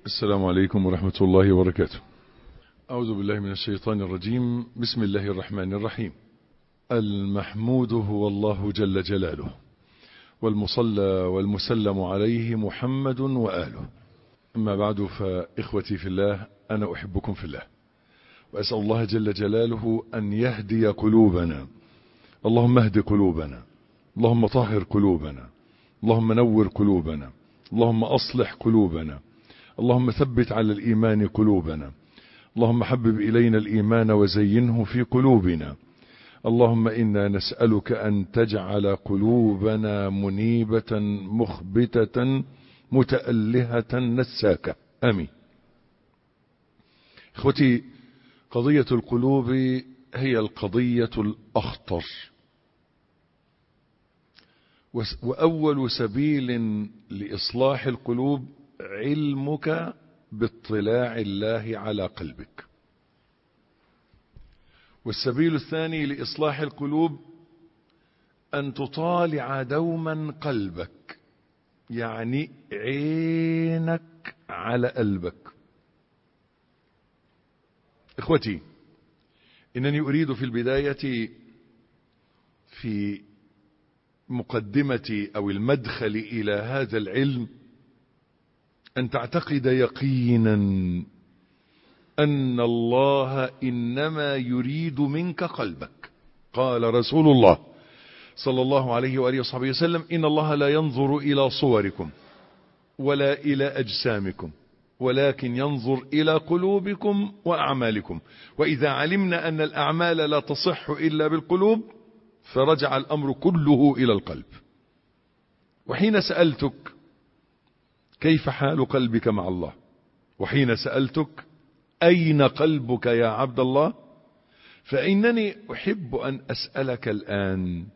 السلام عليكم ورحمة الله وبركاته. أعوذ بالله من الشيطان الرجيم. بسم الله الرحمن الرحيم. المحمود هو الله جل جلاله، والمصلى والمسلم عليه محمد وآله. أما بعد، فإخوتي في الله، أنا أحبكم في الله، وأسأل الله جل جلاله أن يهدي قلوبنا. اللهم اهد قلوبنا، اللهم طهر قلوبنا، اللهم نور قلوبنا، اللهم أصلح قلوبنا، اللهم ثبت على الإيمان قلوبنا، اللهم حبب إلينا الإيمان وزينه في قلوبنا. اللهم إنا نسألك أن تجعل قلوبنا منيبة مخبتة متألهة نساكة، آمين. إخوتي، قضية القلوب هي القضية الأخطر، وأول سبيل لإصلاح القلوب علمك باطلاع الله على قلبك. والسبيل الثاني لإصلاح القلوب أن تطالع دوما قلبك، يعني عينك على قلبك. إخوتي، إنني أريد في البداية في مقدمتي أو المدخل إلى هذا العلم أن تعتقد يقينا أن الله إنما يريد منك قلبك. قال رسول الله صلى الله عليه وآله وصحبه وسلم: إن الله لا ينظر إلى صوركم ولا إلى أجسامكم، ولكن ينظر إلى قلوبكم وأعمالكم. وإذا علمنا أن الأعمال لا تصح إلا بالقلوب، فرجع الأمر كله إلى القلب. وحين سألتك كيف حال قلبك مع الله، وحين سألتك أين قلبك يا عبد الله، فإنني أحب أن أسألك الآن: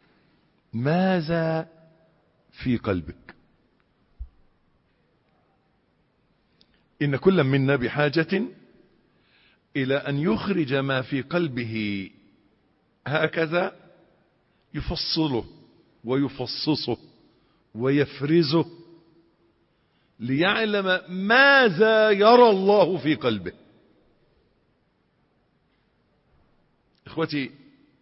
ماذا في قلبك؟ إن كل منا بحاجة إلى أن يخرج ما في قلبه، هكذا يفصله ويفصصه ويفرزه ليعلم ماذا يرى الله في قلبه. إخوتي،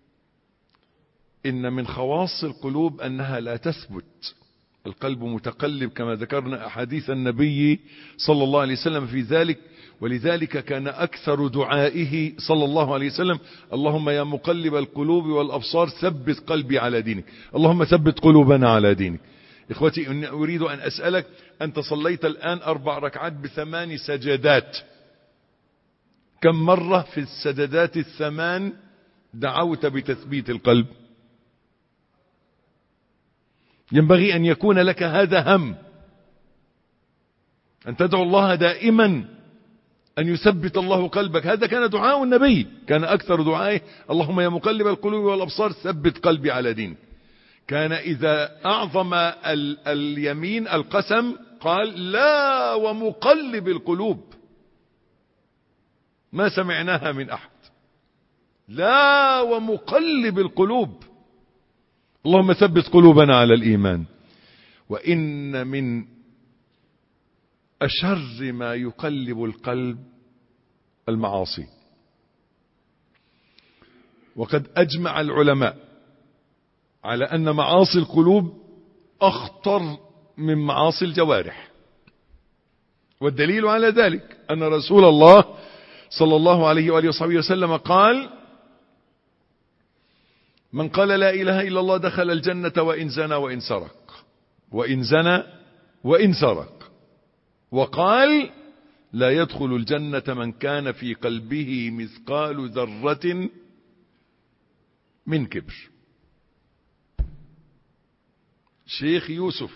إن من خواص القلوب أنها لا تثبت. القلب متقلب كما ذكرنا أحاديث النبي صلى الله عليه وسلم في ذلك، ولذلك كان أكثر دعائه صلى الله عليه وسلم: اللهم يا مقلب القلوب والأبصار ثبت قلبي على دينك، اللهم ثبت قلوبنا على دينك. إخوتي، إني أريد أن أسألك: أنت صليت الآن 4 ركعات ب8 سجدات، كم مرة في السجدات 8 دعوت بتثبيت القلب؟ ينبغي أن يكون لك هذا هم، أن تدعو الله دائما أن يثبت الله قلبك. هذا كان دعاء النبي، كان أكثر دعائه: اللهم يا مقلب القلوب والأبصار ثبت قلبي على دينك. كان إذا أعظم اليمين القسم قال: لا ومقلب القلوب. ما سمعناها من أحد. لا ومقلب القلوب، اللهم ثبت قلوبنا على الإيمان. وإن من أشر ما يقلب القلب المعاصي. وقد أجمع العلماء على أن معاصي القلوب أخطر من معاصي الجوارح. والدليل على ذلك أن رسول الله صلى الله عليه وآله وصحبه وسلم قال: من قال لا إله إلا الله دخل الجنة وإن زنى وإن سرق، وإن زنى وإن سرق. وقال: لا يدخل الجنة من كان في قلبه مثقال ذرة من كبر. شيخ يوسف،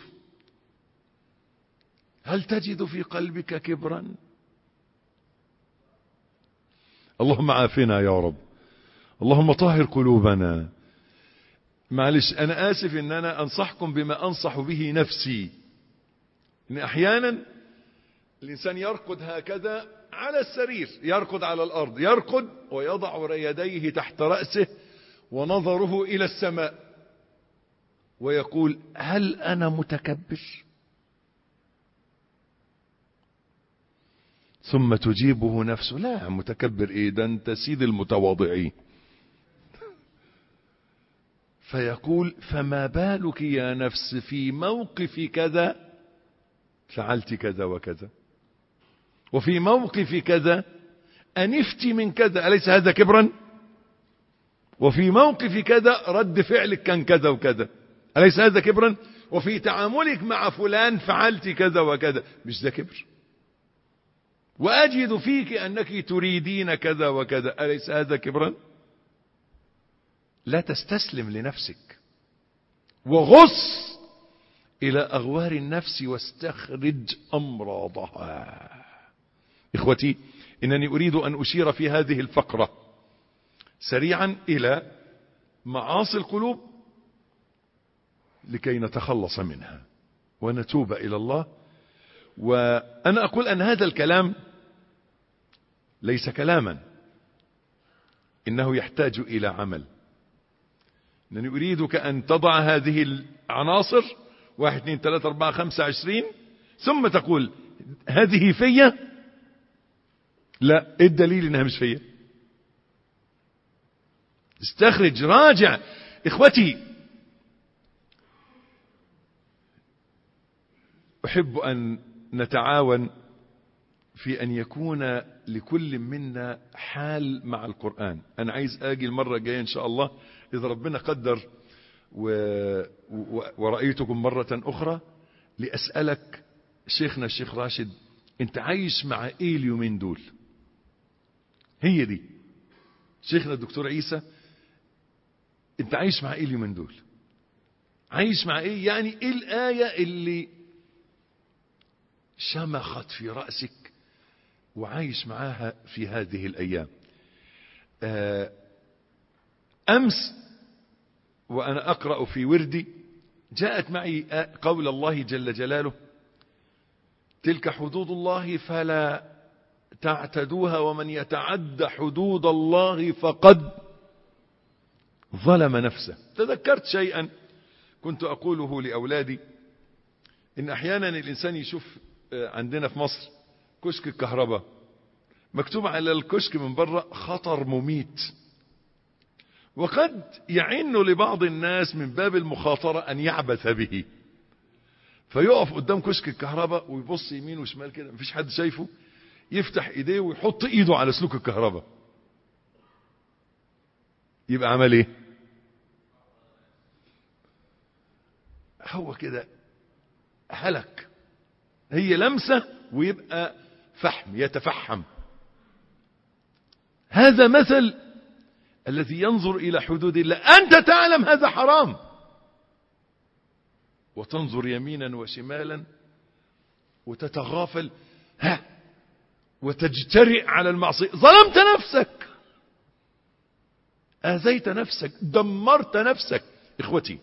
هل تجد في قلبك كبرا؟ اللهم عافنا يا رب، اللهم طهر قلوبنا. معلش، أنا آسف إن أنا أنصحكم بما أنصح به نفسي. إن أحيانا الإنسان يرقد هكذا على السرير، يرقد على الأرض، يرقد ويضع يديه تحت رأسه ونظره إلى السماء ويقول: هل أنا متكبر؟ ثم تجيبه نفسه: لا متكبر ايه، ده انت سيد المتواضعين. فيقول: فما بالك يا نفس في موقف كذا فعلت كذا وكذا، وفي موقف كذا أنفت من كذا، أليس هذا كبرا؟ وفي موقف كذا رد فعلك كان كذا وكذا، أليس هذا كبرا؟ وفي تعاملك مع فلان فعلت كذا وكذا، مش ده كبر؟ وأجد فيك أنك تريدين كذا وكذا، أليس هذا كبرا؟ لا تستسلم لنفسك، وغص إلى أغوار النفس واستخرج أمراضها. إخوتي، إنني أريد أن أشير في هذه الفقرة سريعا إلى معاصي القلوب لكي نتخلص منها ونتوب إلى الله. وأنا أقول أن هذا الكلام ليس كلاما، إنه يحتاج إلى عمل. أنني أريدك أن تضع هذه العناصر 1 2 3 4 5 20 ثم تقول: هذه فيا؟ لا، إيه الدليل إنها مش فيا؟ استخرج، راجع. إخوتي، أحب أن نتعاون في أن يكون لكل منا حال مع القرآن. أنا عايز آجي المرة الجاية إن شاء الله إذا ربنا قدر ورأيتكم مرة أخرى لأسألك شيخنا الشيخ راشد: أنت عايش مع إيه اليومين دول؟ هي دي. شيخنا الدكتور عيسى: أنت عايش مع إيه اليومين دول؟ عايش مع إيه؟ يعني إيه الآية اللي شمخت في رأسك وعايش معاها في هذه الأيام؟ أمس وأنا أقرأ في وردي جاءت معي قول الله جل جلاله: تلك حدود الله فلا تعتدوها ومن يتعد حدود الله فقد ظلم نفسه. تذكرت شيئا كنت أقوله لأولادي، إن أحيانا الإنسان يشوف عندنا في مصر كشك الكهرباء مكتوب على الكشك من بره خطر مميت، وقد يعين لبعض الناس من باب المخاطرة أن يعبث به، فيقف قدام كشك الكهرباء ويبص يمين وشمال كده، مفيش حد شايفه، يفتح ايديه ويحط ايده على سلوك الكهرباء. يبقى عمل ايه؟ هو كده هلك. هي لمسة ويبقى فحم، يتفحم. هذا مثل الذي ينظر إلى حدود الله. أنت تعلم هذا حرام وتنظر يمينا وشمالا وتتغافل وتجترئ على المعصية. ظلمت نفسك، آذيت نفسك، دمرت نفسك. إخوتي،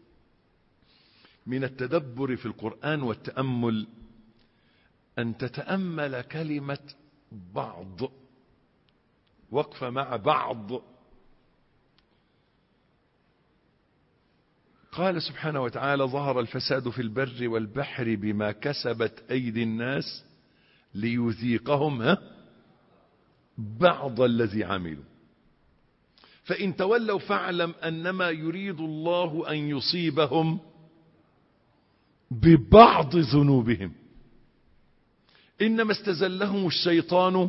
من التدبر في القرآن والتأمل أن تتأمل كلمة بعض، وقفة مع بعض. قال سبحانه وتعالى: ظهر الفساد في البر والبحر بما كسبت أيدي الناس ليذيقهم بعض الذي عملوا فإن تولوا فاعلم أنما يريد الله أن يصيبهم ببعض ذنوبهم إنما استزلهم الشيطان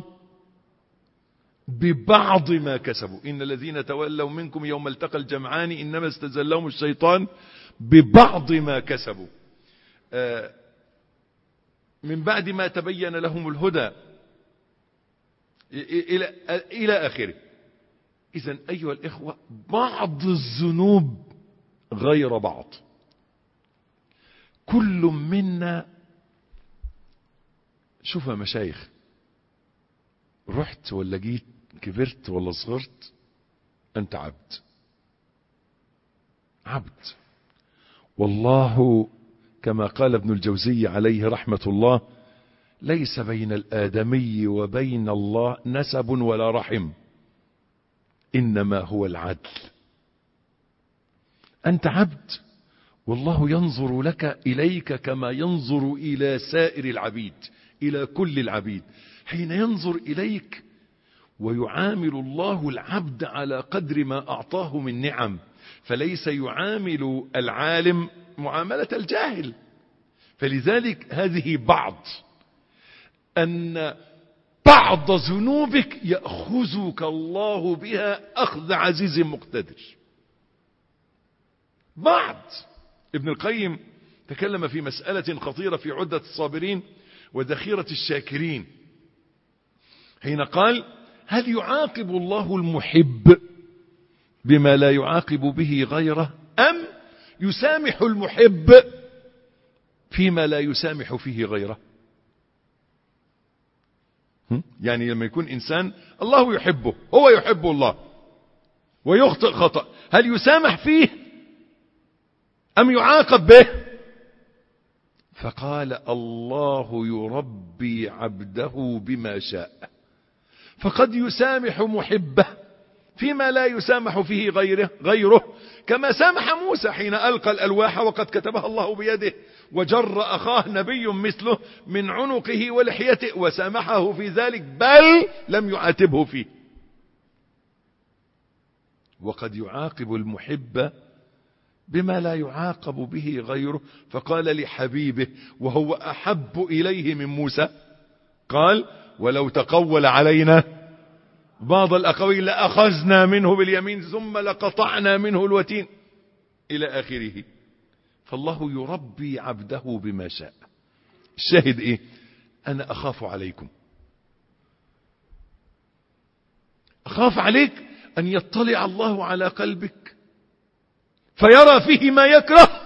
ببعض ما كسبوا إن الذين تولوا منكم يوم التقى الجمعان إنما استزلهم الشيطان ببعض ما كسبوا من بعد ما تبين لهم الهدى إلى آخره. إذن أيها الإخوة، بعض الذنوب غير بعض. كل منا، شوف يا مشايخ، رحت ولا جيت، كبرت ولا صغرت، أنت عبد. عبد. والله كما قال ابن الجوزي عليه رحمة الله: ليس بين الآدمي وبين الله نسب ولا رحم، إنما هو العدل. أنت عبد، والله ينظر لك إليك كما ينظر إلى سائر العبيد. إلى كل العبيد. حين ينظر إليك ويعامل الله العبد على قدر ما أعطاه من نعم، فليس يعامل العالم معاملة الجاهل. فلذلك هذه أن بعض ذنوبك يأخذك الله بها أخذ عزيز مقتدر. ابن القيم تكلم في مسألة خطيرة في عدة الصابرين وذخيرة الشاكرين، حين قال: هل يعاقب الله المحب بما لا يعاقب به غيره، أم يسامح المحب فيما لا يسامح فيه غيره؟ يعني لما يكون إنسان الله يحبه، هو يحب الله ويخطئ خطأ، هل يسامح فيه أم يعاقب به؟ فقال: الله يربي عبده بما شاء، فقد يسامح محبه فيما لا يسامح فيه غيره، كما سامح موسى حين ألقى الألواح وقد كتبها الله بيده، وجر أخاه نبي مثله من عنقه ولحيته وسامحه في ذلك، بل لم يعاتبه فيه. وقد يعاقب المحب بما لا يعاقب به غيره، فقال لحبيبه وهو أحب إليه من موسى، قال: ولو تقول علينا بعض الأقاويل لأخذنا منه باليمين ثم لقطعنا منه الوتين، إلى آخره. فالله يربي عبده بما شاء. الشاهد إيه؟ أنا أخاف عليكم، أخاف عليك أن يطلع الله على قلبك فيرى فيه ما يكره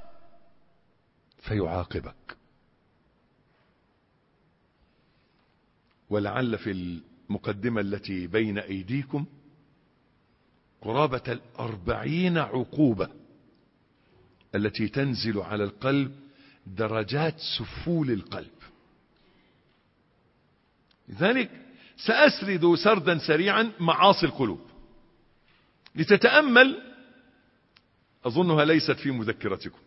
فيعاقبك. ولعل في المقدمة التي بين أيديكم قرابة 40 عقوبة التي تنزل على القلب درجات سفول القلب. لذلك سأسرد سردا سريعا معاصي القلوب لتتأمل، أظنها ليست في مذكرتكم،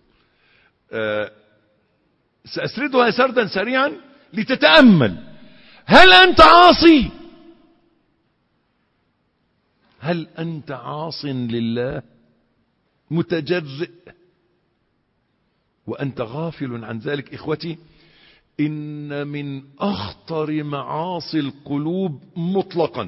سأسردها سردا سريعا لتتأمل. هل أنت عاصي؟ هل أنت عاص لله متجرئ وأنت غافل عن ذلك؟ إخوتي، إن من أخطر معاصي القلوب مطلقا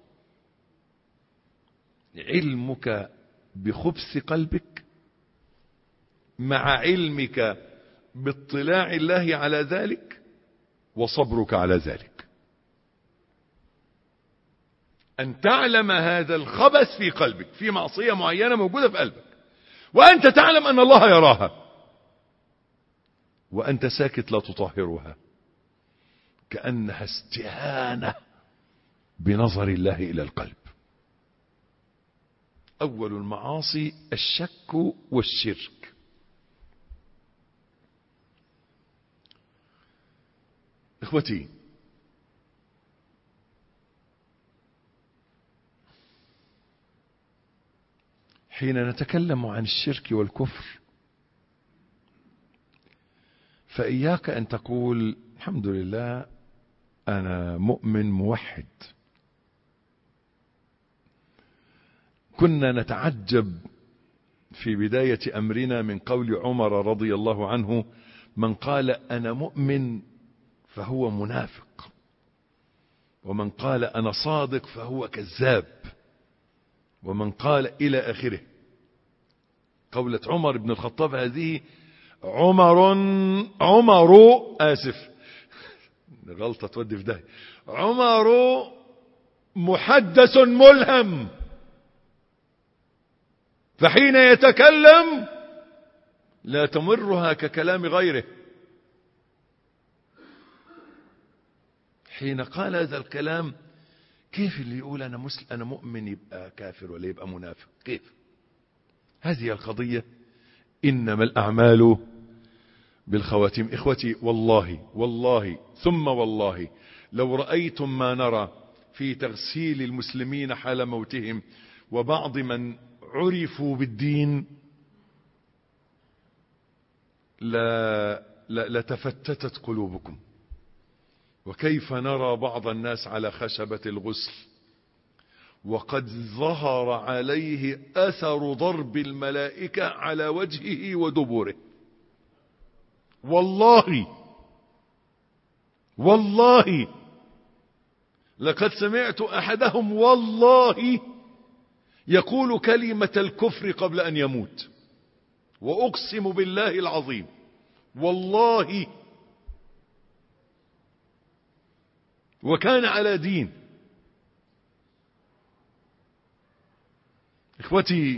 علمك بخبث قلبك مع علمك باطلاع الله على ذلك وصبرك على ذلك. أن تعلم هذا الخبث في قلبك، في معصية معينة موجودة في قلبك وأنت تعلم أن الله يراها وأنت ساكت لا تطهرها، كأنها استهانة بنظر الله إلى القلب. أول المعاصي الشك والشرك. إخوتي، حين نتكلم عن الشرك والكفر فإياك أن تقول الحمد لله أنا مؤمن موحد. كنا نتعجب في بداية أمرنا من قول عمر رضي الله عنه: من قال أنا مؤمن فهو منافق، ومن قال أنا صادق فهو كذاب، ومن قال إلى آخره. قولة عمر بن الخطاب هذه غلطة تودي في ده. عمر محدث ملهم، فحين يتكلم لا تمرها ككلام غيره. حين قال هذا الكلام، كيف اللي يقول أنا مسلم أنا مؤمن يبقى كافر ولا يبقى منافق؟ كيف؟ هذه القضية. إنما الأعمال بالخواتيم. إخوتي، والله ثم والله لو رأيتم ما نرى في تغسيل المسلمين حال موتهم وبعض من عرفوا بالدين لا تفتتت قلوبكم. وكيف نرى بعض الناس على خشبة الغسل وقد ظهر عليه أثر ضرب الملائكة على وجهه ودبره. والله لقد سمعت أحدهم والله يقول كلمة الكفر قبل أن يموت، وأقسم بالله العظيم والله، وكان على دين. إخوتي،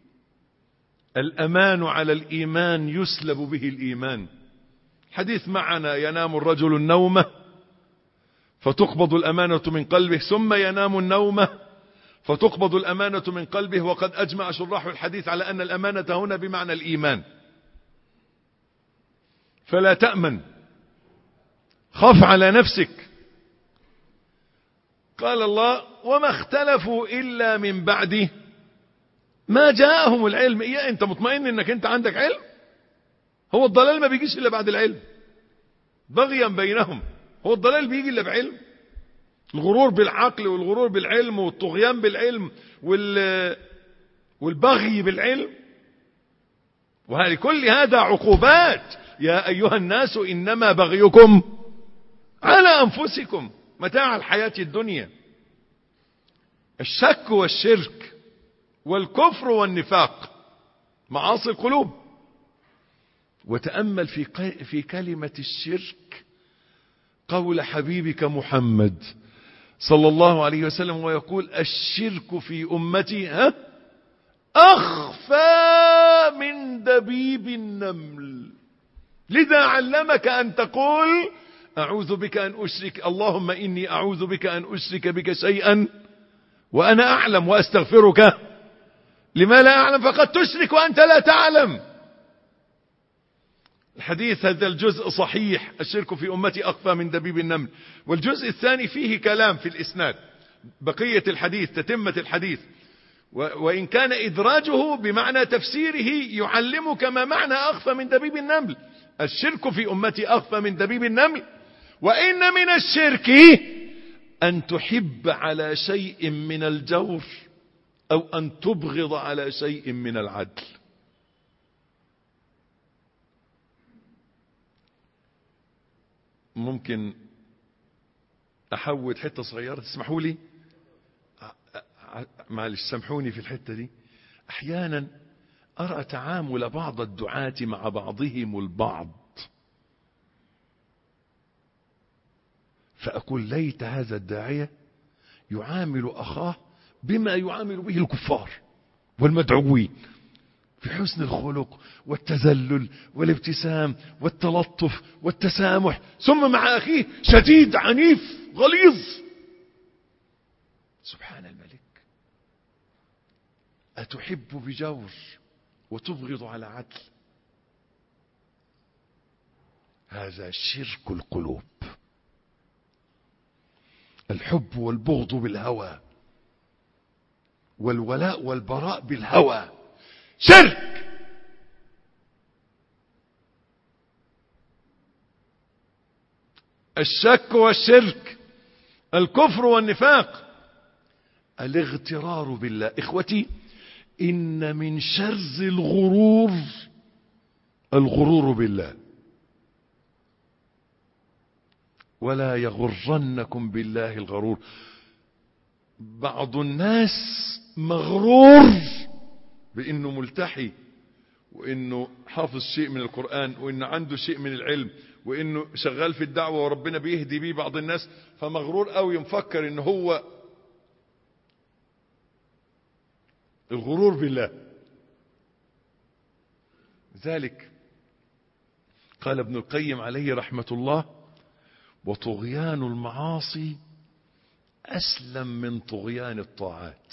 الأمان على الإيمان يسلب به الإيمان. حديث معنا: ينام الرجل النومة فتقبض الأمانة من قلبه، ثم ينام النومة فتقبض الأمانة من قلبه. وقد أجمع شراح الحديث على أن الأمانة هنا بمعنى الإيمان. فلا تأمن، خاف على نفسك. قال الله: وما اختلفوا إلا من بعد ما جاءهم العلم. إيه، أنت مطمئن أنك أنت عندك علم؟ هو الضلال ما بيجيش إلا بعد العلم، بغيا بينهم. هو الضلال بيجي إلا بعلم. الغرور بالعقل والغرور بالعلم والطغيان بالعلم والبغي بالعلم، ولكل هذا عقوبات. يا أيها الناس إنما بغيكم على أنفسكم متاع الحياة الدنيا. الشك والشرك والكفر والنفاق معاصي القلوب. وتأمل في كلمة الشرك قول حبيبك محمد صلى الله عليه وسلم ويقول: الشرك في أمتي أخفى من دبيب النمل. لذا علمك أن تقول: أعوذ بك أن أشرك، اللهم إني أعوذ بك أن أشرك بك شيئا وأنا أعلم، وأستغفرك لما لا أعلم، فقد تشرك وأنت لا تعلم. الحديث هذا الجزء صحيح: الشرك في أمتي أخفى من دبيب النمل. والجزء الثاني فيه كلام في الإسناد، بقية الحديث، تتمة الحديث، وإن كان إدراجه بمعنى تفسيره يعلمك ما معنى أخفى من دبيب النمل. الشرك في أمتي أخفى من دبيب النمل، وإن من الشرك أن تحب على شيء من الجور أو أن تبغض على شيء من العدل. ممكن أحود حتة صغيرة، تسمحوا لي؟ معلش سامحوني في الحتة دي. أحيانا أرى تعامل بعض الدعاة مع بعضهم البعض، فأقول: ليت هذا الداعية يعامل أخاه بما يعامل به الكفار والمدعوين، في حسن الخلق والتذلل والابتسام والتلطف والتسامح، ثم مع أخيه شديد عنيف غليظ. سبحان الملك، أتحب بجور وتبغض على عدل؟ هذا شرك القلوب. الحب والبغض بالهوى، والولاء والبراء بالهوى، شرك. الشك والشرك، الكفر والنفاق، الاغترار بالله. إخوتي، إن من شر الغرور بالله. ولا يغرنكم بالله الغرور. بعض الناس مغرور بأنه ملتحي، وأنه حافظ شيء من القرآن، وأنه عنده شيء من العلم، وأنه شغال في الدعوة وربنا بيهدي بيه بعض الناس، فمغرور قوي مفكر أنه هو الغرور بالله. ذلك قال ابن القيم عليه رحمة الله: وطغيان المعاصي أسلم من طغيان الطاعات.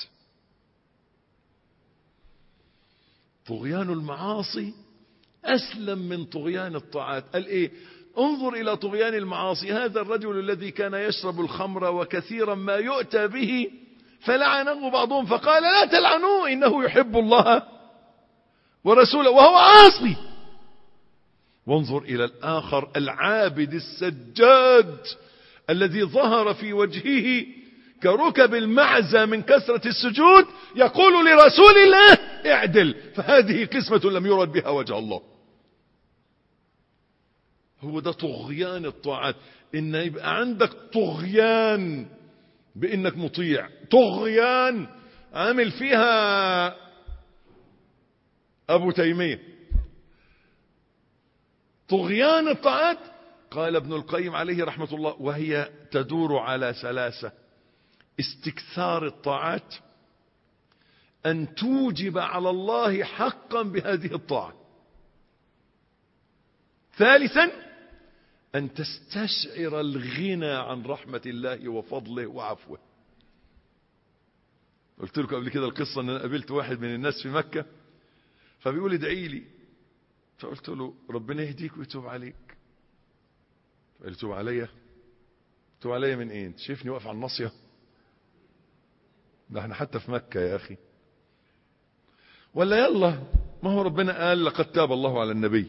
طغيان المعاصي أسلم من طغيان الطاعات. قال إيه؟ انظر إلى طغيان المعاصي. هذا الرجل الذي كان يشرب الخمر وكثيرا ما يؤتى به، فلعنه بعضهم فقال: لا تلعنوه إنه يحب الله ورسوله وهو عاصي. وانظر إلى الآخر العابد السجاد الذي ظهر في وجهه كركب المعزى من كثرة السجود يقول لرسول الله اعدل، فهذه قسمة لم يرد بها وجه الله. هو ده طغيان الطاعات، ان يبقى عندك طغيان بانك مطيع، طغيان عامل فيها ابو تيمية. طغيان الطاعات قال ابن القيم عليه رحمة الله وهي تدور على ثلاثة: استكثار الطاعات، أن توجب على الله حقا بهذه الطاعة، ثالثا أن تستشعر الغنى عن رحمة الله وفضله وعفوه. قلت لكم قبل كده القصة أن أنا قابلت واحد من الناس في مكة فبيقول ادعي لي، فقلت له ربنا يهديك ويتوب عليك. قال لي توب عليا؟ توب عليا من ايه؟ انت شايفني واقف على الناصية؟ ده احنا حتى في مكة يا اخي. ولا يلا، ما هو ربنا قال لقد تاب الله على النبي.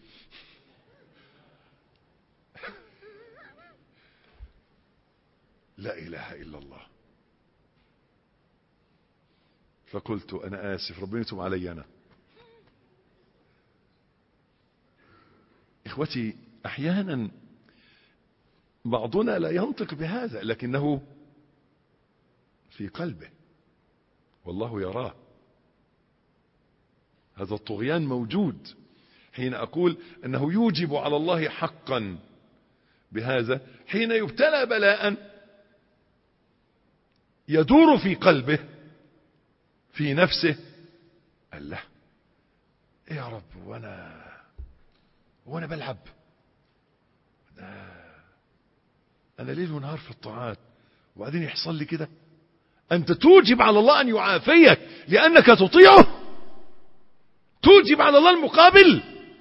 لا اله الا الله. فقلت انا اسف، ربنا يتوب علي انا. اخوتي احيانا بعضنا لا ينطق بهذا لكنه في قلبه والله يراه. هذا الطغيان موجود. حين أقول أنه يوجب على الله حقا بهذا، حين يبتلى بلاء يدور في قلبه في نفسه، الله إيه يا رب وانا بلعب، انا ليل ونهار في الطاعات وبعدين يحصل لي كده. انت توجب على الله ان يعافيك لانك تطيعه، توجب على الله المقابل.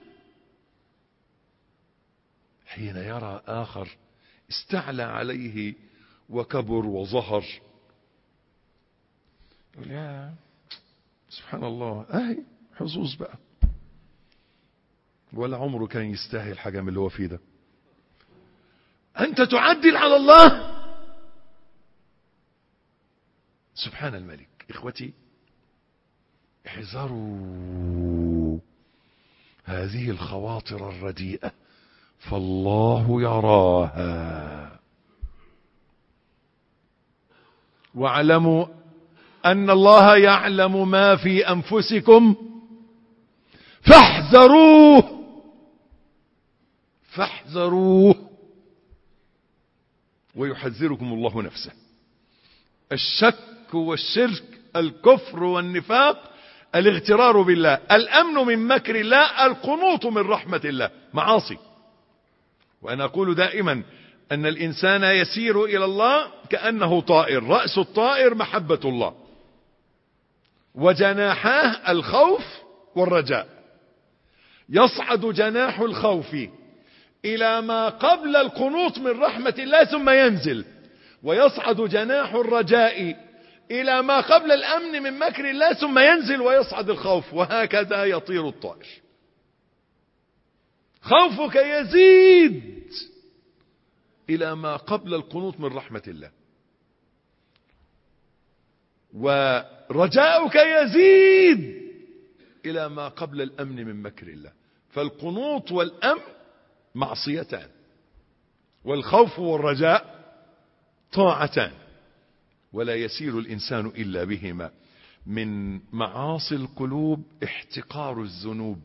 حين يرى اخر استعلى عليه وكبر وظهر يقول يا سبحان الله، اهي حظوظ بقى، ولا عمره كان يستاهل حاجة من اللي هو فيه ده. أنت تعدل على الله. سبحان الملك. إخوتي احذروا هذه الخواطر الرديئة فالله يراها. واعلموا أن الله يعلم ما في أنفسكم فاحذروه ويحذركم الله نفسه. الشك والشرك، الكفر والنفاق، الاغترار بالله، الأمن من مكر الله، القنوط من رحمة الله، معاصي. وأنا أقول دائما أن الإنسان يسير إلى الله كأنه طائر، رأس الطائر محبة الله وجناحاه الخوف والرجاء. يصعد جناح الخوف إلى ما قبل القنوط من رحمة الله ثم ينزل، ويصعد جناح الرجاء إلى ما قبل الأمن من مكر الله ثم ينزل ويصعد الخوف، وهكذا يطير الطائر. خوفك يزيد إلى ما قبل القنوط من رحمة الله، ورجاؤك يزيد إلى ما قبل الأمن من مكر الله. فالقنوط والأمن معصيتان، والخوف والرجاء طاعتان، ولا يسير الإنسان إلا بهما. من معاصي القلوب احتقار الذنوب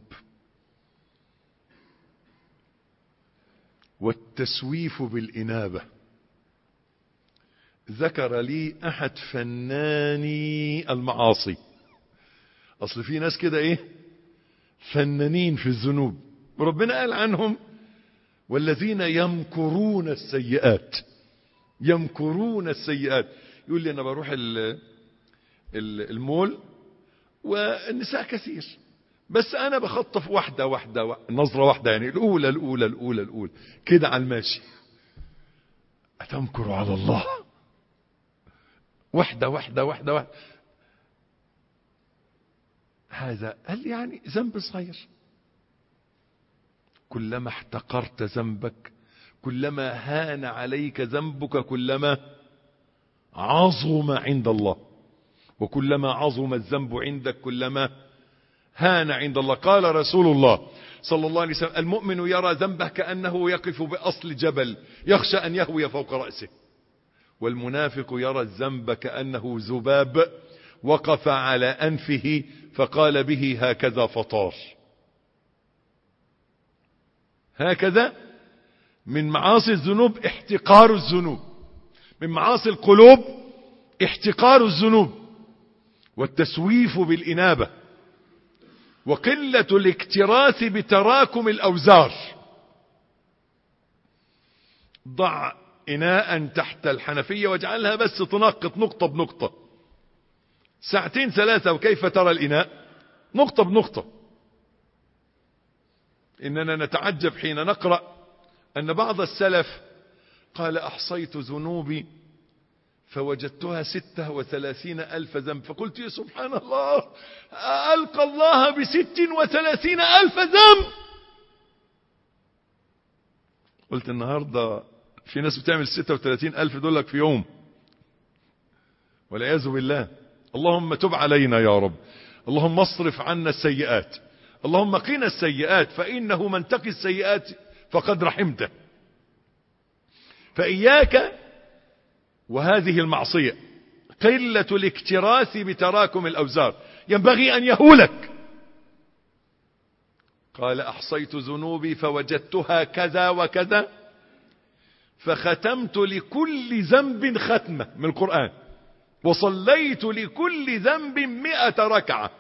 والتسويف بالإنابة. ذكر لي أحد فناني المعاصي، أصل في ناس كده إيه فنانين في الذنوب، وربنا قال عنهم والذين يمكرون السيئات. يمكرون السيئات. يقول لي أنا بروح المول والنساء كثير، بس أنا بخطف واحدة نظرة واحدة، يعني الأولى كده على الماشي. أتمكر على الله؟ واحدة. هذا قال يعني ذنب صغير. كلما احتقرت ذنبك كلما هان عليك ذنبك كلما عظم عند الله، وكلما عظم الذنب عندك كلما هان عند الله. قال رسول الله صلى الله عليه وسلم: المؤمن يرى ذنبه كأنه يقف بأصل جبل يخشى أن يهوي فوق رأسه، والمنافق يرى الذنب كأنه ذباب وقف على أنفه فقال به هكذا فطار. هكذا من معاصي الذنوب احتقار الذنوب، من معاصي القلوب احتقار الذنوب والتسويف بالإنابة، وقلة الاكتراث بتراكم الأوزار. ضع إناء تحت الحنفية واجعلها بس تنقط نقطة بنقطة، ساعتين ثلاثة، وكيف ترى الإناء؟ نقطة بنقطة. إننا نتعجب حين نقرأ أن بعض السلف قال: أحصيت ذنوبي فوجدتها 36,000 ذنب، فقلت: يا سبحان الله، ألقى الله ب36,000 ذنب. قلت النهاردة في ناس بتعمل 36,000 دولار في يوم، والعياذ بالله. اللهم تب علينا يا رب، اللهم اصرف عنا السيئات، اللهم قنا السيئات، فإنه من تقي السيئات فقد رحمته. فإياك وهذه المعصية، قلة الاكتراث بتراكم الأوزار، ينبغي أن يهولك. قال: أحصيت ذنوبي فوجدتها كذا وكذا، فختمت لكل ذنب ختمة من القرآن، وصليت لكل ذنب 100 ركعة،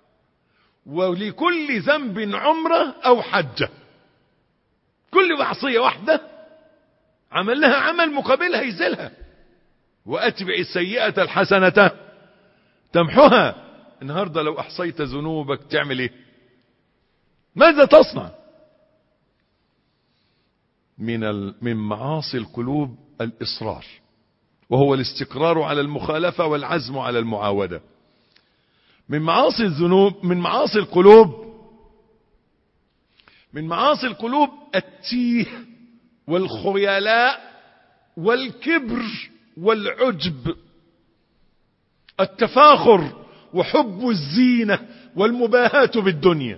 ولكل ذنب عمرة أو حجة. كل معصية واحدة عمل لها عمل مقابلها يزيلها. وأتبع السيئة الحسنة تمحها. النهاردة لو أحصيت ذنوبك تعمل إيه؟ ماذا تصنع؟ من معاصي القلوب الإصرار، وهو الاستقرار على المخالفة والعزم على المعاودة. من معاصي الذنوب، من معاصي القلوب التيه والخيلاء والكبر والعجب، التفاخر وحب الزينة والمباهاة بالدنيا.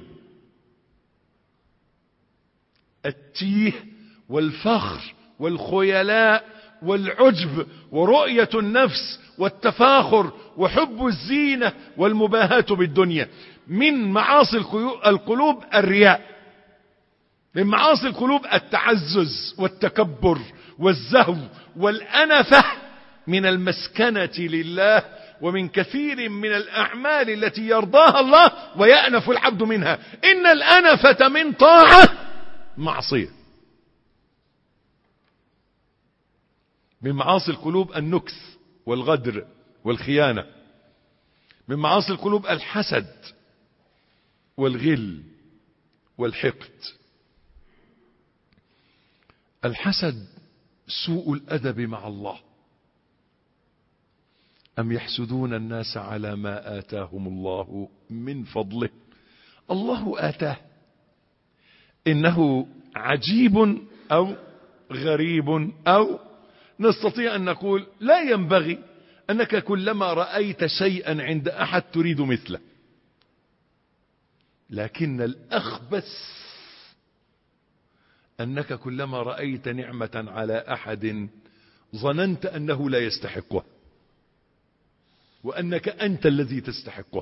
التيه والفخر والخيلاء والعجب ورؤية النفس والتفاخر وحب الزينة والمباهاة بالدنيا. من معاصي القلوب الرياء، من معاصي القلوب التعزز والتكبر والزهو والأنفة من المسكنة لله، ومن كثير من الأعمال التي يرضاها الله ويأنف العبد منها. إن الأنفة من طاعة معصية. من معاصي القلوب النكث والغدر والخيانة. من معاصي القلوب الحسد والغل والحقد. الحسد سوء الأدب مع الله. أم يحسدون الناس على ما آتاهم الله من فضله. الله آتاه. إنه عجيب أو غريب، أو نستطيع أن نقول لا ينبغي أنك كلما رأيت شيئا عند أحد تريد مثله. لكن الأخبث أنك كلما رأيت نعمة على أحد ظننت أنه لا يستحقها، وأنك أنت الذي تستحقها.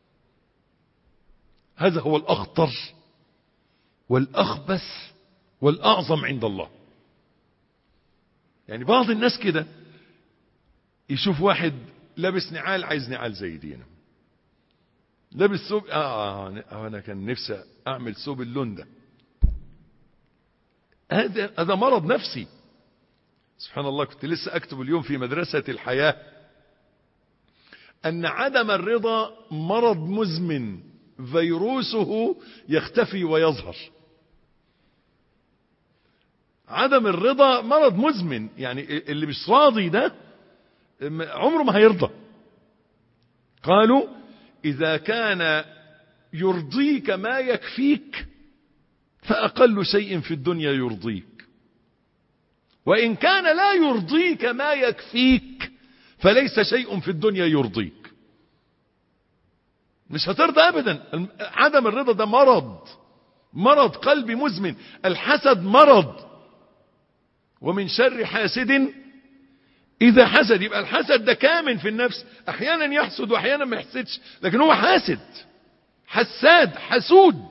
هذا هو الأخطر والأخبث والأعظم عند الله. يعني بعض الناس كده يشوف واحد لابس نعال، عايز نعال زي دينا، لابس ثوب، أنا كان نفسي أعمل ثوب اللون ده. هذا مرض نفسي. سبحان الله، كنت لسه أكتب اليوم في مدرسة الحياة أن عدم الرضا مرض مزمن، فيروسه يختفي ويظهر. عدم الرضا مرض مزمن، يعني اللي مش راضي ده عمره ما هيرضى. قالوا إذا كان يرضيك ما يكفيك فأقل شيء في الدنيا يرضيك. وإن كان لا يرضيك ما يكفيك فليس شيء في الدنيا يرضيك. مش هترضى أبدا. عدم الرضا ده مرض قلبي مزمن. الحسد مرض. ومن شر حاسد إذا حسد. يبقى الحسد ده كامن في النفس، أحيانا يحسد وأحيانا ما يحسدش، لكن هو حاسد، حساد، حسود.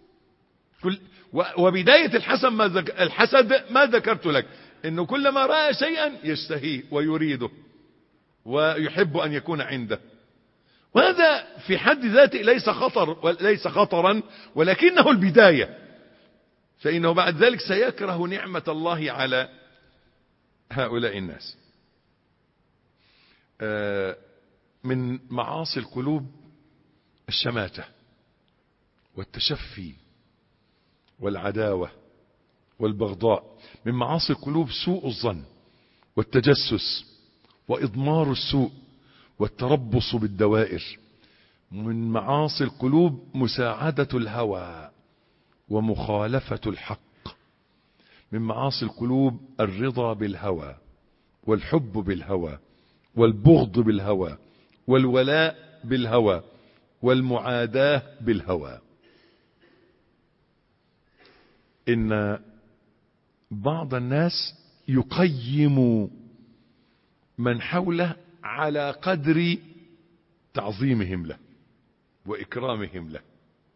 وبداية الحسد ما ذكرت لك، إنه كلما رأى شيئا يشتهيه ويريده ويحب أن يكون عنده. وهذا في حد ذاته ليس خطرا، ولكنه البداية. فإنه بعد ذلك سيكره نعمة الله على هؤلاء الناس. من معاصي القلوب الشماتة والتشفي والعداوة والبغضاء. من معاصي القلوب سوء الظن والتجسس وإضمار السوء والتربص بالدوائر. من معاصي القلوب مساعدة الهوى ومخالفة الحق. من معاصي القلوب الرضا بالهوى والحب بالهوى والبغض بالهوى والولاء بالهوى والمعاداة بالهوى. إن بعض الناس يقيم من حوله على قدر تعظيمهم له وإكرامهم له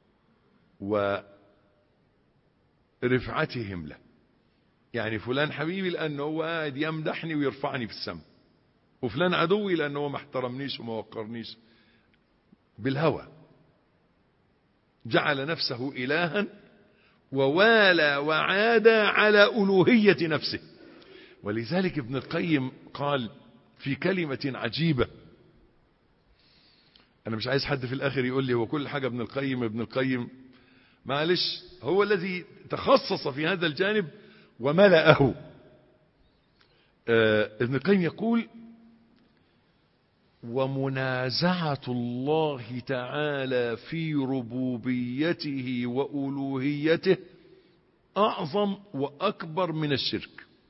ورفعتهم له. يعني فلان حبيبي لأنه هو قاعد يمدحني ويرفعني في السماء، وفلان عدوي لأنه هو ما احترمنيش وما وقرنيش. بالهوى جعل نفسه إلها ووالى وعادى على ألوهية نفسه. ولذلك ابن القيم قال في كلمة عجيبة، أنا مش عايز حد في الآخر يقول لي هو كل حاجة ابن القيم، معلش، هو الذي تخصص في هذا الجانب وملأه. ابن القيم يقول: ومنازعة الله تعالى في ربوبيته وألوهيته أعظم وأكبر من الشرك.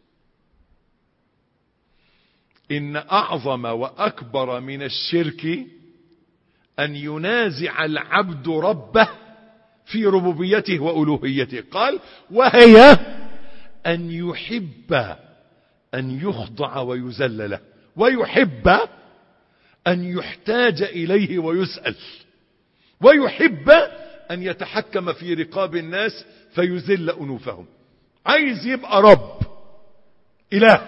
إن أعظم وأكبر من الشرك أن ينازع العبد ربه في ربوبيته وألوهيته. قال: وهي أن يحب أن يخضع ويذل له، ويحب أن يحتاج إليه ويسأل، ويحب أن يتحكم في رقاب الناس فيذل أنوفهم. عايز يبقى رب، إله.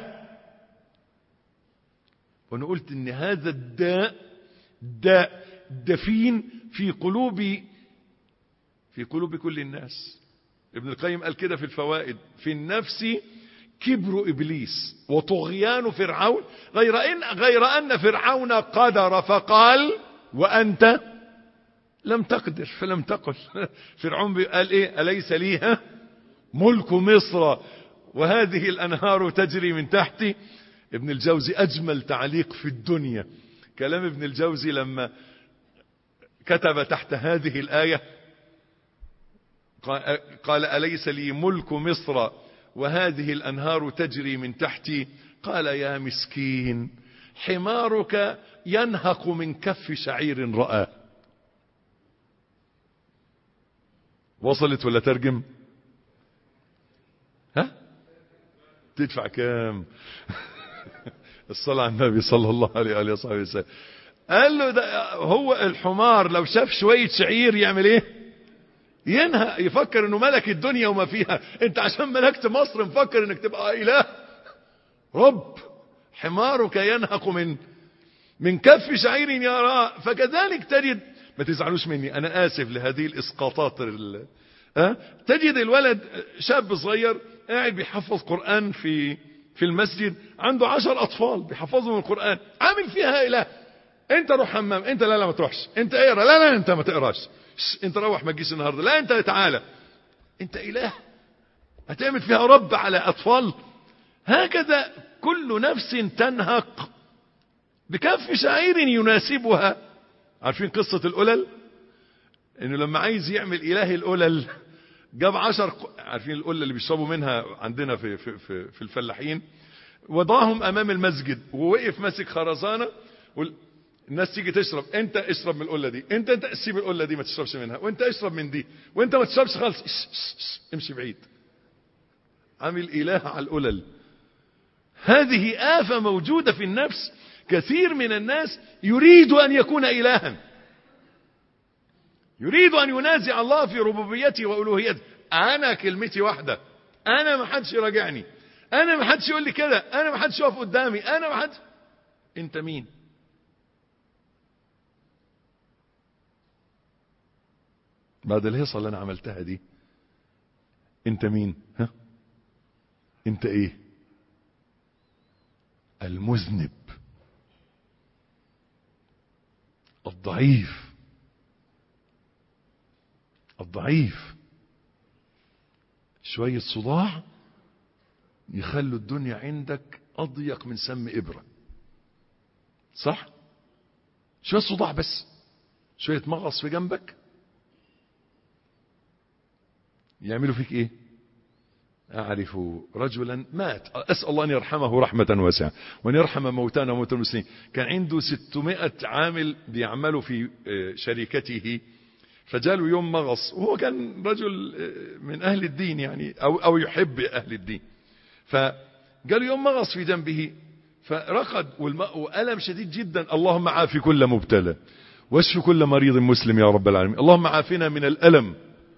وأنا قلت إن هذا الداء دفين في قلوب كل الناس. ابن القيم قال كده في الفوائد: في النفس كبر إبليس وطغيان فرعون، غير أن فرعون قدر فقال وأنت لم تقدر فلم تقل. فرعون قال إيه؟ أليس لي ملك مصر وهذه الأنهار تجري من تحتي. ابن الجوزي أجمل تعليق في الدنيا كلام ابن الجوزي لما كتب تحت هذه الآية، قال: أليس لي ملك مصر وهذه الأنهار تجري من تحتي. قال: يا مسكين، حمارك ينهق من كف شعير رآه. وصلت ولا ترجم؟ ها؟ تدفع كام؟ الصلاة على النبي صلى الله عليه وآله وصحبه وسلم. قال له ده هو الحمار لو شاف شوية شعير يعمل ايه؟ ينهى، يفكر انه ملك الدنيا وما فيها. انت عشان ملكت مصر مفكر انك تبقى اله رب. حمارك ينهق من كف شعير يراه. فكذلك تجد، ما تزعلوش مني انا اسف لهذه الاسقاطات، تجد الولد شاب صغير قاعد بيحفظ قرآن في المسجد، عنده 10 اطفال بيحفظهم القرآن، عامل فيها اله. انت روح حمام، انت لا ما تروحش، انت اقرا، لا انت ما تقراش، انت روح ما تجيش النهارده، لا انت تعالى. انت اله هتعمل فيها رب على اطفال؟ هكذا كل نفس تنهق بكف شعير يناسبها. عارفين قصة القلل؟ انه لما عايز يعمل اله القلل جاب 10 عارفين القلة اللي بيشربوا منها عندنا في الفلاحين، وضعهم امام المسجد ووقف ماسك خرزانة، الناس تيجي تشرب، انت اشرب من القلة دي، انت سيب القلة دي ما تشربش منها، وانت اشرب من دي، وانت ما تشربش خالص، امشي بعيد. عامل اله على القلل. هذه آفة موجودة في النفس. كثير من الناس يريد ان يكون الها، يريد ان ينازع الله في ربوبيته والوهيته. انا كلمتي واحدة، انا ما حدش يراجعني، انا ما حدش يقول لي كده، انا ما حدش يقف قدامي، انا ما حدش. انت مين؟ بعد الهيصة اللي انا عملتها دي انت مين؟ ها؟ انت ايه؟ المذنب الضعيف، الضعيف. شوية صداع يخلوا الدنيا عندك اضيق من سم ابرة، صح؟ شوية صداع بس، شوية مغص في جنبك يعملوا فيك ايه؟ اعرف رجلا مات، اسأل الله ان يرحمه رحمة واسعة وان يرحم موتانا وموتى المسلمين. كان عنده 600 عامل بيعملوا في شركته، فجاله يوم مغص، وهو كان رجل من اهل الدين يعني او يحب اهل الدين، فجاله يوم مغص في جنبه، فرقد وألم شديد جدا. اللهم عافي كل مبتلى واشف كل مريض مسلم يا رب العالمين، اللهم عافنا من الألم.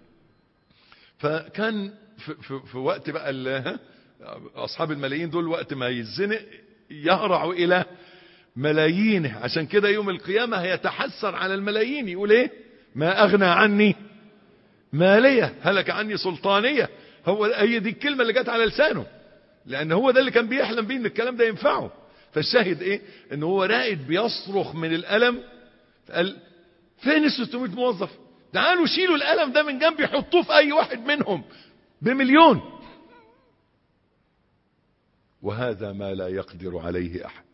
فكان في وقت بقى اصحاب الملايين دول وقت ما يزنق يهرعوا الى ملايينه، عشان كده يوم القيامة هيتحسر على الملايين، يقول ايه؟ ما اغنى عني مالية هلك عني سلطانية. هي دي الكلمة اللي جت على لسانه، لان هو ده اللي كان بيحلم بيه ان الكلام ده ينفعه. فالشاهد ايه؟ ان هو راقد بيصرخ من الالم، قال فين 600 موظف؟ تعالوا شيلوا الالم ده من جنبي، حطوه في اي واحد منهم ب1,000,000. وهذا ما لا يقدر عليه احد.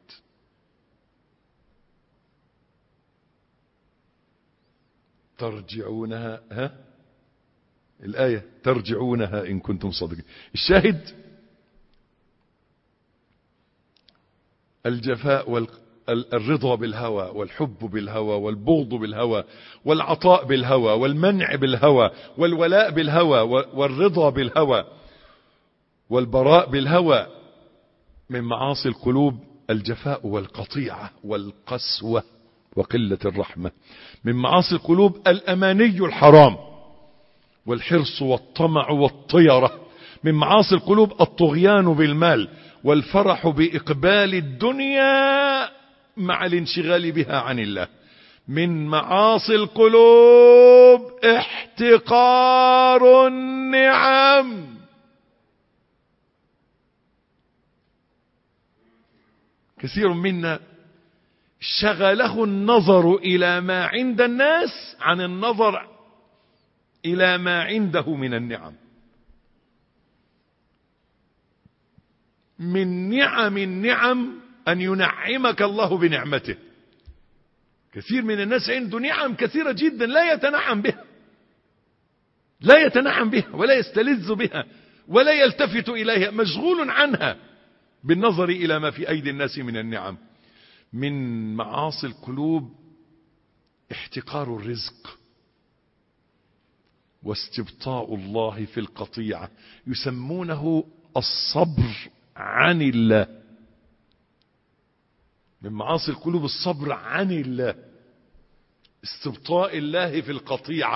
ترجعونها، ها الآية، ترجعونها إن كنتم صادقين. الشاهد الجفاء الرضا بالهوى والحب بالهوى والبغض بالهوى والعطاء بالهوى والمنع بالهوى والولاء بالهوى والرضا بالهوى والبراء بالهوى من معاصي القلوب. الجفاء والقطيعة والقسوة وقلة الرحمة. من معاصي القلوب الأماني الحرام والحرص والطمع والطيرة. من معاصي القلوب الطغيان بالمال والفرح بإقبال الدنيا مع الانشغال بها عن الله. من معاصي القلوب احتقار النعم. كثير منا شغله النظر إلى ما عند الناس عن النظر إلى ما عنده من النعم. من نعم النعم أن ينعمك الله بنعمته. كثير من الناس عنده نعم كثيرة جدا لا يتنعم بها، لا يتنعم بها ولا يستلذ بها ولا يلتفت إليها، مشغول عنها بالنظر إلى ما في أيدي الناس من النعم. من معاصي القلوب احتقار الرزق واستبطاء الله في القطيعة. يسمونه الصبر عن الله. من معاصي القلوب الصبر عن الله، استبطاء الله في القطيعة.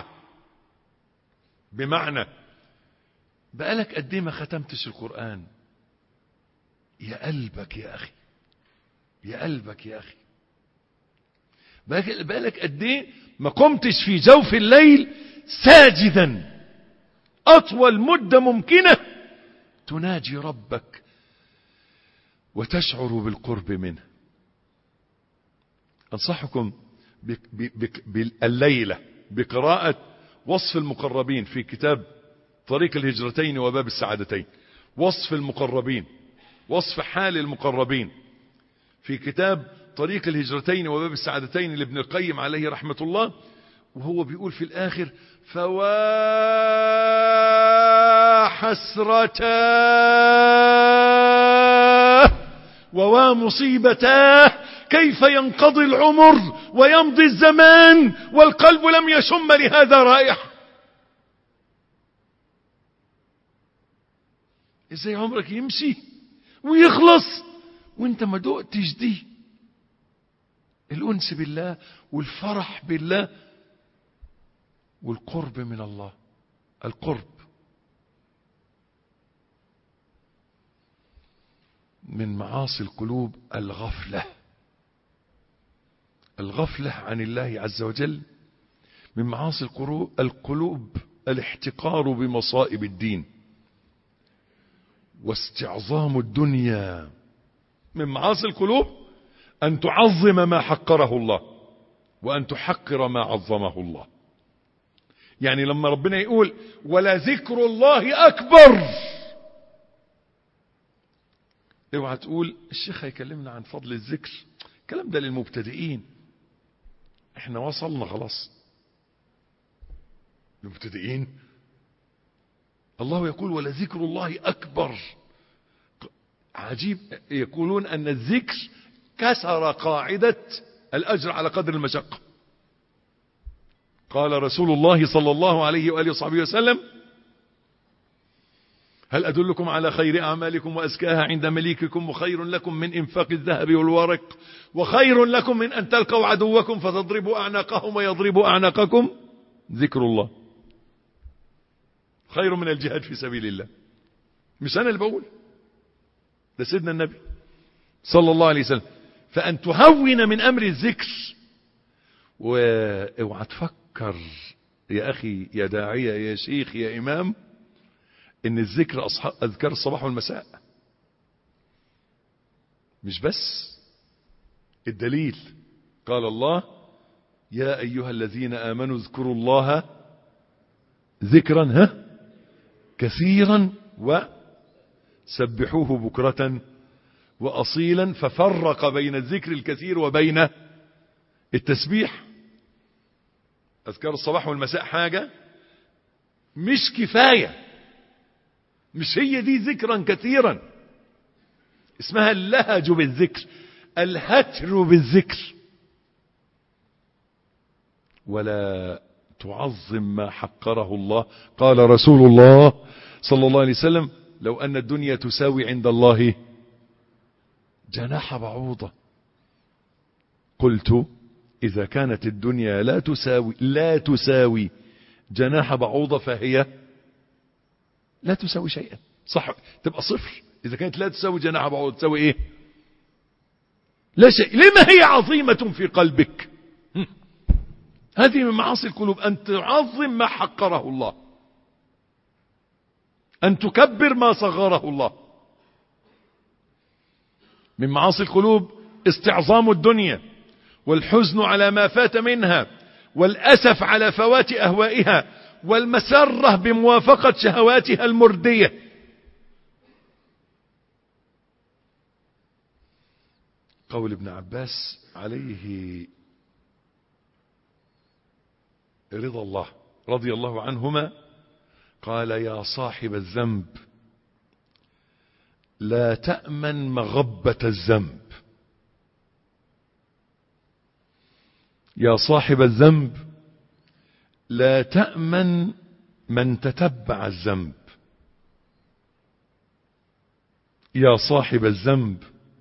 بمعنى بقالك قد ايه ما ختمتش القرآن؟ يا قلبك يا اخي، يا قلبك يا اخي. بقالك قد ايه ما قمتش في جوف الليل ساجدا اطول مدة ممكنة تناجي ربك وتشعر بالقرب منه. انصحكم الليلة بقراءة وصف المقربين في كتاب طريق الهجرتين وباب السعادتين. وصف المقربين، وصف حال المقربين في كتاب طريق الهجرتين وباب السعادتين لابن القيم عليه رحمة الله. وهو بيقول في الآخر حسرتاه ومصيبتاه، كيف ينقضي العمر ويمضي الزمان والقلب لم يشم لهذا رائحة. ازاي عمرك يمشي ويخلص وانت ما دقتش دي الأنس بالله والفرح بالله والقرب من الله. القرب من معاصي القلوب الغفلة عن الله عز وجل. من معاصي القلوب الاحتقار بمصائب الدين واستعظام الدنيا. من معاصي القلوب أن تعظم ما حقره الله وأن تحقر ما عظمه الله. يعني لما ربنا يقول ولا ذكر الله أكبر، اوعى تقول الشيخ هيكلمنا عن فضل الذكر، الكلام ده للمبتدئين، احنا وصلنا خلاص. المبتدئين الله يقول ولا ذكر الله أكبر. عجيب، يقولون أن الذكر كسر قاعدة الأجر على قدر المشقة. قال رسول الله صلى الله عليه وآله وصحبه وسلم هل أدلكم على خير أعمالكم وأزكاها عند مليككم وخير لكم من إنفاق الذهب والورق وخير لكم من أن تلقوا عدوكم فتضربوا أعناقهم ويضربوا أعناقكم؟ ذكر الله خير من الجهاد في سبيل الله. مش أنا اللي بقول، ده سيدنا النبي صلى الله عليه وسلم. فأن تهون من أمر الذكر، واوعى تفكر يا أخي يا داعية يا شيخ يا إمام إن الذكر أذكار الصباح والمساء مش بس. الدليل قال الله يا أيها الذين آمنوا اذكروا الله ذكرا كثيرا وسبحوه بكرة وأصيلا، ففرق بين الذكر الكثير وبين التسبيح. أذكار الصباح والمساء حاجة مش كفاية، مش هي دي ذكرا كثيرا، اسمها اللهج بالذكر، الهتر بالذكر. ولا تعظم ما حقره الله. قال رسول الله صلى الله عليه وسلم لو أن الدنيا تساوي عند الله جناح بعوضة. قلت إذا كانت الدنيا لا تساوي جناح بعوضة فهي لا تساوي شيئا. صح، تبقى صفر. إذا كانت لا تساوي جناح بعوضة تساوي إيه؟ لا شيء. لما هي عظيمة في قلبك؟ هذه من معاصي القلوب، أن تعظم ما حقره الله، أن تكبر ما صغره الله. من معاصي القلوب استعظام الدنيا والحزن على ما فات منها والأسف على فوات أهوائها والمسرة بموافقة شهواتها المردية. قول ابن عباس عليه رضا الله رضي الله عنهما قال يا صاحب الذنب لا تأمن مغبة الذنب. يا صاحب الذنب لا تأمن من تتبع الذنب. يا صاحب الذنب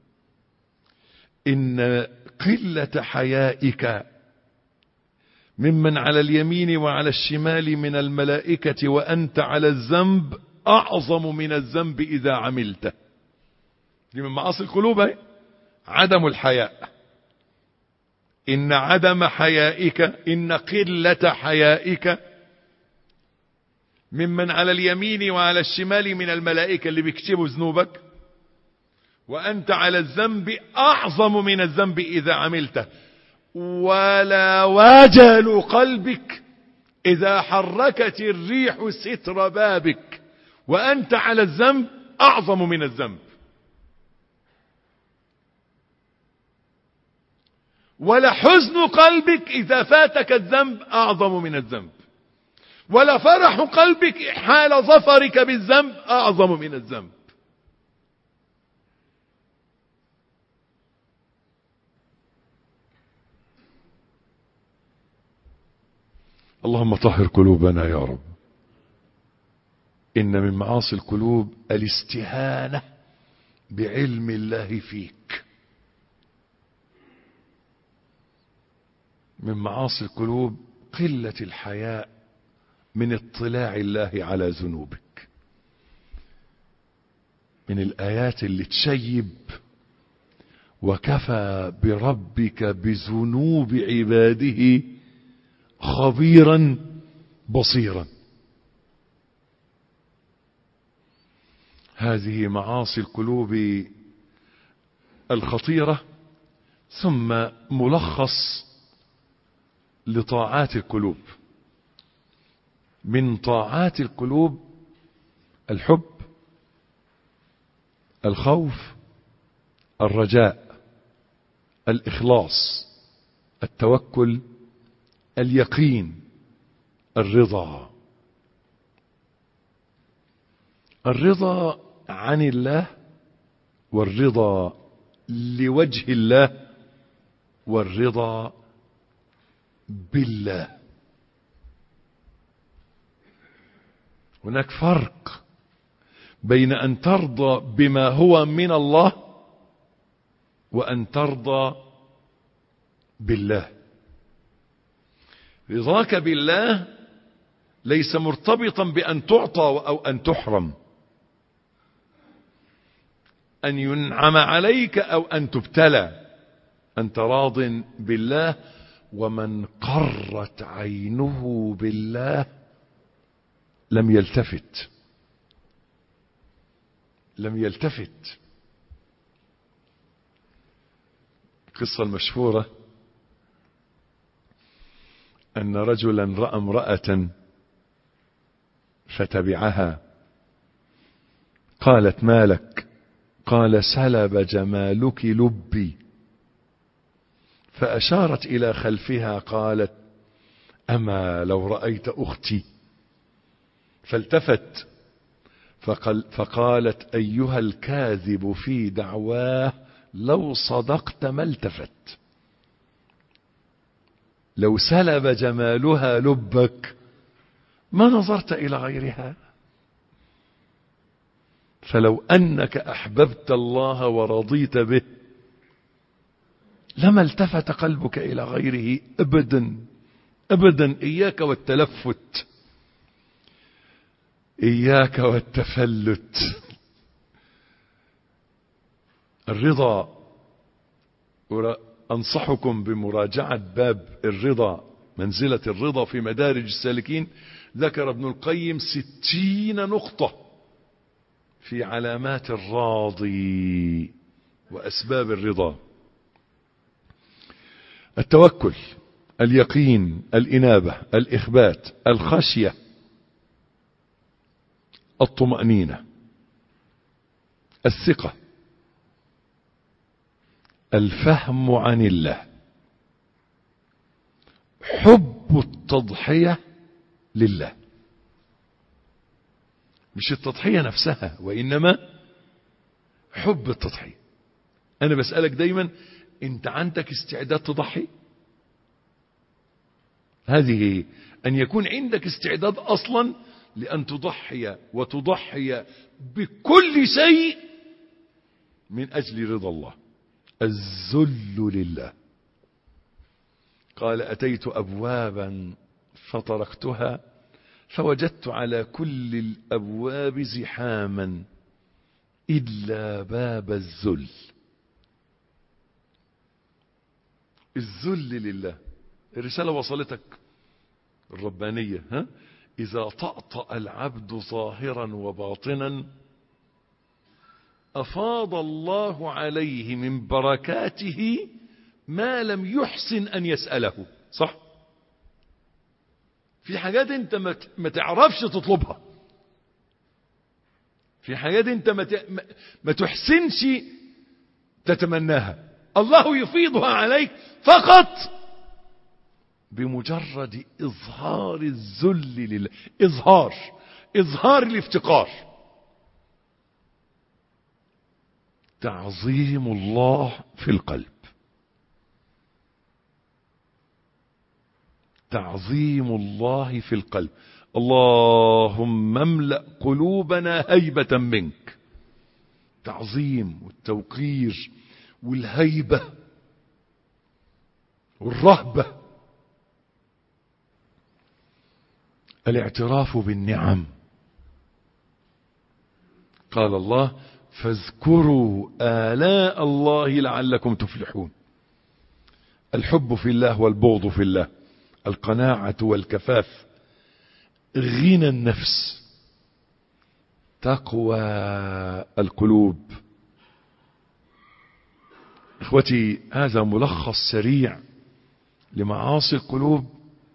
إن قلة حيائك ممن على اليمين وعلى الشمال من الملائكة وأنت على الذنب أعظم من الذنب إذا عملته. دي من معاصي القلوب، عدم الحياء. إن عدم حيائك، إن قلة حيائك ممن على اليمين وعلى الشمال من الملائكة اللي بيكتبوا ذنوبك، وأنت على الذنب أعظم من الذنب إذا عملته. ولا وجل قلبك إذا حركت الريح ستر بابك وأنت على الذنب أعظم من الذنب. ولا حزن قلبك إذا فاتك الذنب أعظم من الذنب. ولفرح قلبك حال ظفرك بالذنب أعظم من الذنب. اللهم طهر قلوبنا يا رب. إن من معاصي القلوب الاستهانة بعلم الله فيك. من معاصي القلوب قلة الحياء من اطلاع الله على ذنوبك. من الآيات اللي تشيب: وكفى بربك بذنوب عباده خبيرا بصيرا. هذه معاصي القلوب الخطيرة. ثم ملخص لطاعات القلوب. من طاعات القلوب الحب، الخوف، الرجاء، الإخلاص، التوكل، اليقين، الرضا. الرضا عن الله، والرضا لوجه الله، والرضا بالله. هناك فرق بين أن ترضى بما هو من الله وأن ترضى بالله. رضاك بالله ليس مرتبطا بأن تعطى أو أن تحرم، أن ينعم عليك أو أن تبتلى. أنت راض بالله. ومن قرت عينه بالله لم يلتفت. لم يلتفت. القصة المشهورة أن رجلا رأى امرأة فتبعها. قالت: ما لك؟ قال: سلب جمالك لبي. فأشارت إلى خلفها قالت: أما لو رأيت أختي. فالتفت فقالت: أيها الكاذب في دعواه لو صدقت ما التفت. لو سلب جمالها لبك ما نظرت إلى غيرها. فلو أنك أحببت الله ورضيت به لما التفت قلبك إلى غيره أبدا أبدا. إياك والتلفت، إياك والتفلت. الرضا. أنصحكم بمراجعة باب الرضا، منزلة الرضا في مدارج السالكين. ذكر ابن القيم 60 نقطة في علامات الراضي وأسباب الرضا. التوكل، اليقين، الإنابة، الإخبات، الخشية، الطمأنينة، الثقة، الفهم عن الله، حب التضحية لله. مش التضحية نفسها، وإنما حب التضحية. أنا بسألك دايما: أنت عندك استعداد تضحي؟ هذه أن يكون عندك استعداد أصلا لأن تضحي، وتضحي بكل شيء من أجل رضا الله. الذل لله. قال: أتيت أبوابا فطرقتها فوجدت على كل الأبواب زحاما إلا باب الذل. الذل لله. الرسالة وصلتك الربانية، ها؟ إذا طأطأ العبد ظاهرا وباطنا أفاض الله عليه من بركاته ما لم يحسن أن يسأله. صح؟ في حاجات انت ما تعرفش تطلبها، في حاجات انت ما تحسنش تتمناها، الله يفيضها عليك فقط بمجرد إظهار الذل لله، إظهار الافتقار. تعظيم الله في القلب، تعظيم الله في القلب. اللهم املأ قلوبنا هيبة منك. تعظيم والتوقير والهيبة والرهبة. الاعتراف بالنعم. قال الله فاذكروا آلاء الله لعلكم تفلحون. الحب في الله والبغض في الله، القناعة والكفاف، غنى النفس، تقوى القلوب. اخوتي، هذا ملخص سريع لمعاصي القلوب،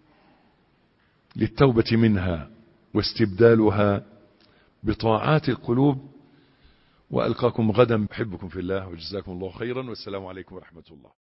للتوبة منها واستبدالها بطاعات القلوب. وألقاكم غدا، بحبكم في الله، وجزاكم الله خيرا، والسلام عليكم ورحمة الله.